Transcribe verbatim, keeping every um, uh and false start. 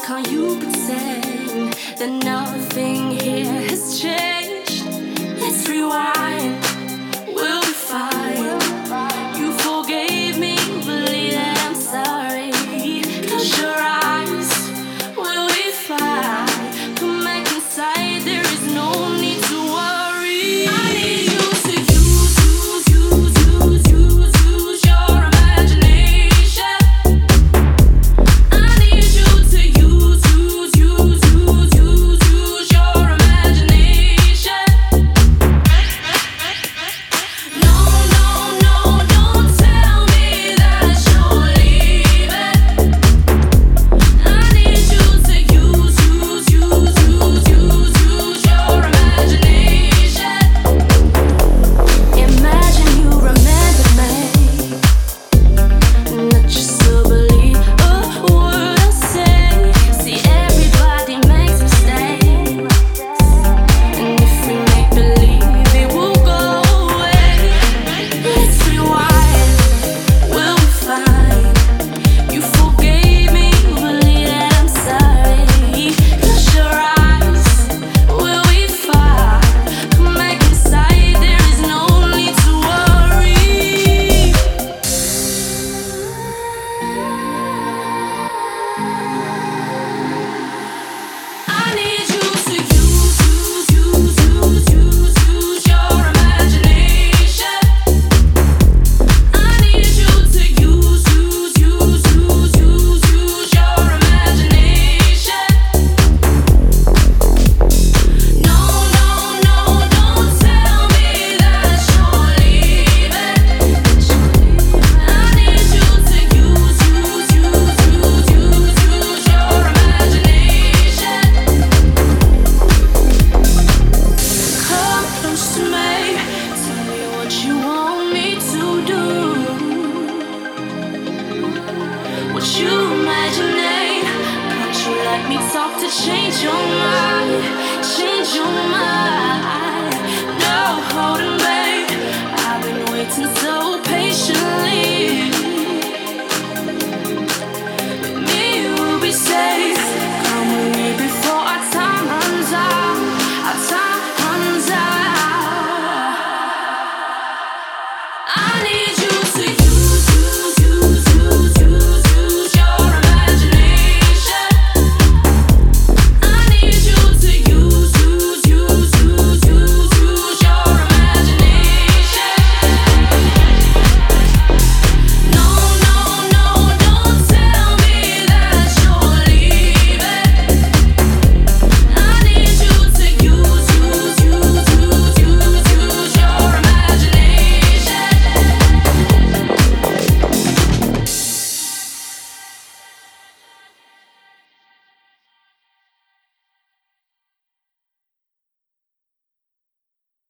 can't you pretend that nothing here has changed? Let's rewind, we'll be fine. You forgave me, believe that I'm sorry. Close your eyes, we'll be fine. Come back inside, there is no need to worry. I need you to use, use, use, use, use, use your imagination. I need you to use, use, use, use, use, use your imagination. No, no, no, don't tell me that you're leaving. I need you to use, use, use, use, use, use your imagination. Imagine you remember me, not just to believe a word I say. See, everybody makes mistakes, and if we make believe, it will go away. Let's rewind, we'll be fine. You forgave me, believe that I'm sorry. Close your eyes, we'll be fine. Come back inside, there is no need to worry. I need you to use, use, use, use, use, use your imagination. I need you to use, use, use, use, use, use your imagination. No, no, no, don't tell me that you're leaving. I need you to use, use, use, use, use, use your imagination. Come close to me, tell me what you want me to do. What you imagining? Can't you let me talk to change your mind? Change your mind. No holding back. I've been waiting so patiently.